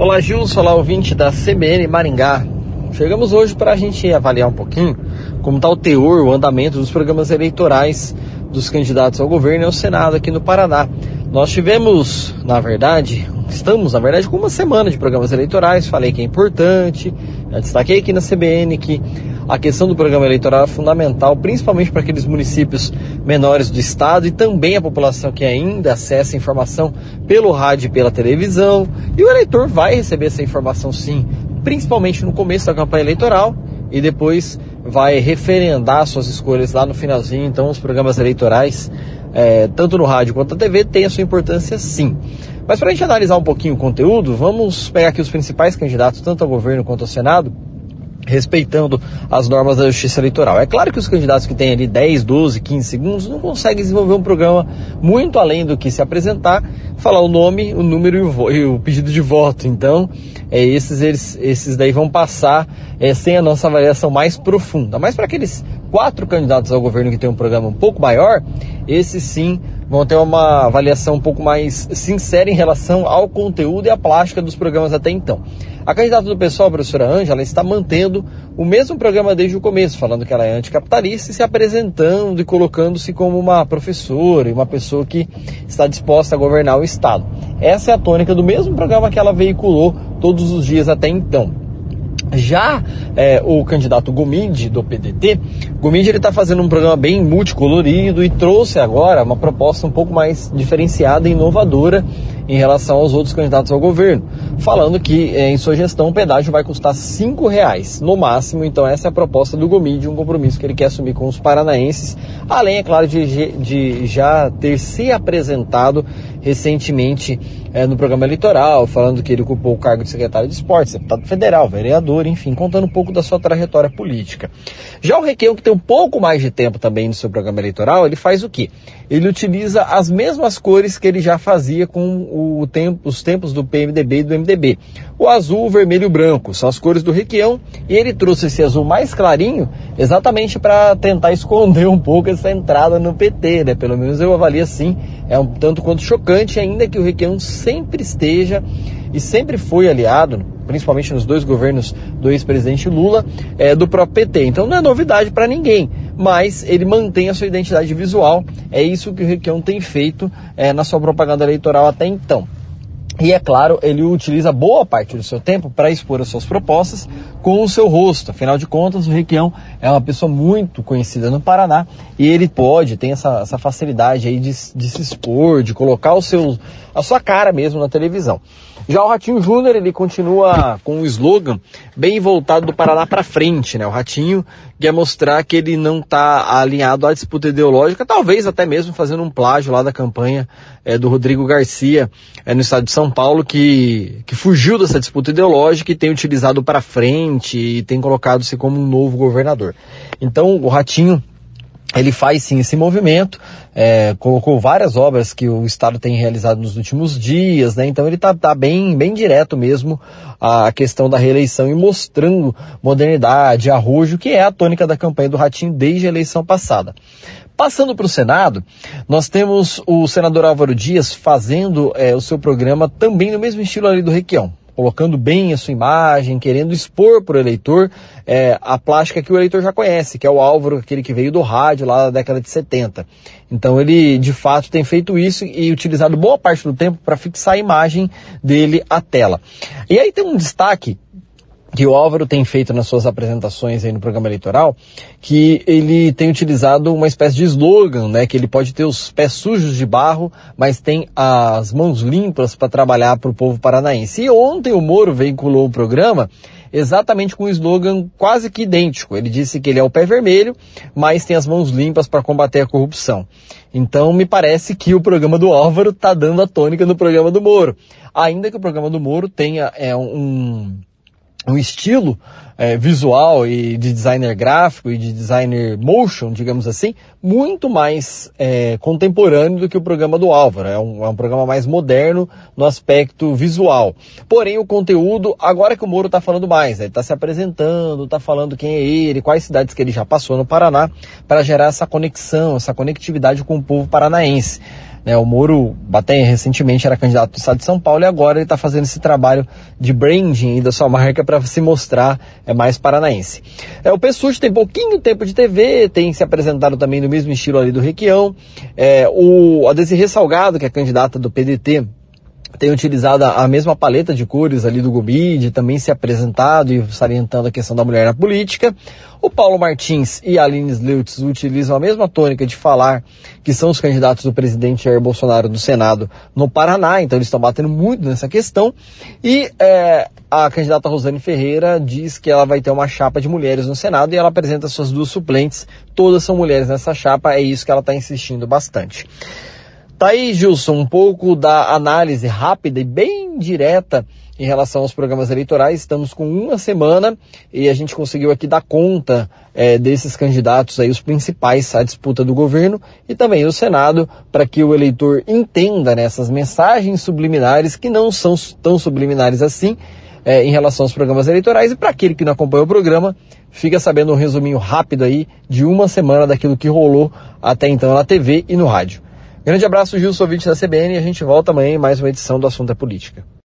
Olá, Gilson, olá, ouvinte da CBN Maringá. Chegamos hoje para a gente avaliar um pouquinho como está o teor, o andamento dos programas eleitorais dos candidatos ao governo e ao Senado aqui no Paraná. Nós estamos, na verdade, com uma semana de programas eleitorais. Falei que é importante, já destaquei aqui na CBN que a questão do programa eleitoral é fundamental, principalmente para aqueles municípios menores do estado e também a população que ainda acessa informação pelo rádio e pela televisão. E o eleitor vai receber essa informação sim, principalmente no começo da campanha eleitoral, e depois vai referendar suas escolhas lá no finalzinho. Então os programas eleitorais, tanto no rádio quanto na TV, têm a sua importância sim. Mas para a gente analisar um pouquinho o conteúdo, vamos pegar aqui os principais candidatos, tanto ao governo quanto ao Senado, respeitando as normas da Justiça Eleitoral. É claro que os candidatos que têm ali 10, 12, 15 segundos não conseguem desenvolver um programa muito além do que se apresentar, falar o nome, o número e o pedido de voto. Então, esses daí vão passar sem a nossa avaliação mais profunda. Mas para aqueles 4 candidatos ao governo que têm um programa um pouco maior, esses sim vão ter uma avaliação um pouco mais sincera em relação ao conteúdo e à plástica dos programas até então. A candidata do PSOL, a professora Ângela, está mantendo o mesmo programa desde o começo, falando que ela é anticapitalista e se apresentando e colocando-se como uma professora e uma pessoa que está disposta a governar o Estado. Essa é a tônica do mesmo programa que ela veiculou todos os dias até então. Já o candidato Gomide, do PDT, ele está fazendo um programa bem multicolorido e trouxe agora uma proposta um pouco mais diferenciada e inovadora em relação aos outros candidatos ao governo, falando que em sua gestão o pedágio vai custar R$5 no máximo. Então essa é a proposta do Gomide, um compromisso que ele quer assumir com os paranaenses, além, é claro, de já ter se apresentado recentemente no programa eleitoral, falando que ele ocupou o cargo de secretário de esportes, deputado federal, vereador, enfim, contando um pouco da sua trajetória política. Já o Requião, que tem um pouco mais de tempo também no seu programa eleitoral, ele faz o quê? Ele utiliza as mesmas cores que ele já fazia com os tempos do PMDB e do MDB. O azul, o vermelho e o branco são as cores do Requião, e ele trouxe esse azul mais clarinho exatamente para tentar esconder um pouco essa entrada no PT, né? Pelo menos eu avalio assim, é um tanto quanto chocante, ainda que o Requião sempre esteja e sempre foi aliado, principalmente nos 2 governos do ex-presidente Lula, do próprio PT. Então não é novidade para ninguém, mas ele mantém a sua identidade visual. É isso que o Requião tem feito na sua propaganda eleitoral até então. E é claro, ele utiliza boa parte do seu tempo para expor as suas propostas com o seu rosto. Afinal de contas, o Requião é uma pessoa muito conhecida no Paraná e ele tem essa facilidade aí de se expor, de colocar a sua cara mesmo na televisão. Já o Ratinho Júnior, ele continua com um slogan bem voltado do Paraná para frente, né? O Ratinho quer mostrar que ele não está alinhado à disputa ideológica, talvez até mesmo fazendo um plágio lá da campanha do Rodrigo Garcia no estado de São Paulo, que fugiu dessa disputa ideológica e tem utilizado para frente e tem colocado-se como um novo governador. Então o Ratinho, ele faz sim esse movimento, colocou várias obras que o Estado tem realizado nos últimos dias, né? Então ele tá bem direto mesmo à questão da reeleição e mostrando modernidade, arrojo, que é a tônica da campanha do Ratinho desde a eleição passada. Passando para o Senado, nós temos o senador Álvaro Dias fazendo o seu programa também no mesmo estilo ali do Requião, colocando bem a sua imagem, querendo expor para o eleitor a plástica que o eleitor já conhece, que é o Álvaro, aquele que veio do rádio lá da década de 70. Então ele, de fato, tem feito isso e utilizado boa parte do tempo para fixar a imagem dele à tela. E aí tem um destaque que o Álvaro tem feito nas suas apresentações aí no programa eleitoral, que ele tem utilizado uma espécie de slogan, né, que ele pode ter os pés sujos de barro, mas tem as mãos limpas para trabalhar para o povo paranaense. E ontem o Moro veiculou o programa exatamente com um slogan quase que idêntico. Ele disse que ele é o pé vermelho, mas tem as mãos limpas para combater a corrupção. Então me parece que o programa do Álvaro está dando a tônica no programa do Moro. Ainda que o programa do Moro tenha um estilo visual e de designer gráfico e de designer motion, digamos assim, muito mais contemporâneo do que o programa do Álvaro. É um programa mais moderno no aspecto visual. Porém, o conteúdo, agora que o Moro está falando mais, ele está se apresentando, está falando quem é ele, quais cidades que ele já passou no Paraná, para gerar essa conexão, essa conectividade com o povo paranaense. né? O Moro, até recentemente, era candidato do estado de São Paulo e agora ele está fazendo esse trabalho de branding da sua marca para se mostrar mais paranaense. O PSUT tem pouquinho tempo de TV, tem se apresentado também no mesmo estilo ali do Requião. A Desirê Salgado, que é candidata do PDT, tem utilizado a mesma paleta de cores ali do Gomide, também se apresentado e salientando a questão da mulher na política. O Paulo Martins e a Aline Sleutz utilizam a mesma tônica de falar que são os candidatos do presidente Jair Bolsonaro do Senado no Paraná, então eles estão batendo muito nessa questão. E a candidata Rosane Ferreira diz que ela vai ter uma chapa de mulheres no Senado e ela apresenta suas duas suplentes, todas são mulheres nessa chapa, é isso que ela está insistindo bastante. Tá aí, Gilson, um pouco da análise rápida e bem direta em relação aos programas eleitorais. Estamos com uma semana e a gente conseguiu aqui dar conta desses candidatos aí, os principais à disputa do governo e também do Senado, para que o eleitor entenda, né, essas mensagens subliminares que não são tão subliminares assim em relação aos programas eleitorais. E para aquele que não acompanha o programa, fica sabendo um resuminho rápido aí de uma semana daquilo que rolou até então na TV e no rádio. Grande abraço, Gilson, ouvinte da CBN, e a gente volta amanhã em mais uma edição do Assunto é Política.